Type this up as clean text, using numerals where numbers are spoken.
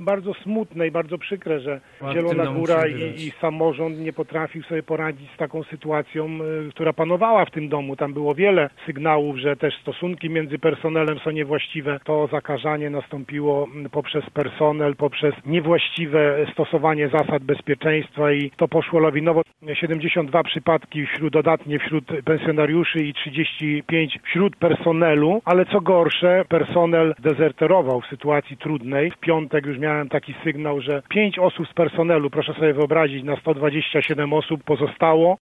bardzo smutne i bardzo przykre, że Zielona Góra i samorząd nie potrafił sobie poradzić z taką sytuacją, która panowała w tym domu. Tam było wiele sygnałów, że też stosunki między personelem są niewłaściwe. To zakażanie nastąpiło poprzez personel, poprzez niewłaściwe stosowanie zasad bezpieczeństwa i to poszło lawinowo. 72 przypadki dodatnie wśród pensjonariuszy i 35 wśród personelu, ale co gorsze, personel dezerterował w sytuacji trudnej. W piątek już miałem taki sygnał, że 5 osób z personelu, proszę sobie wyobrazić, na 127 osób pozostało.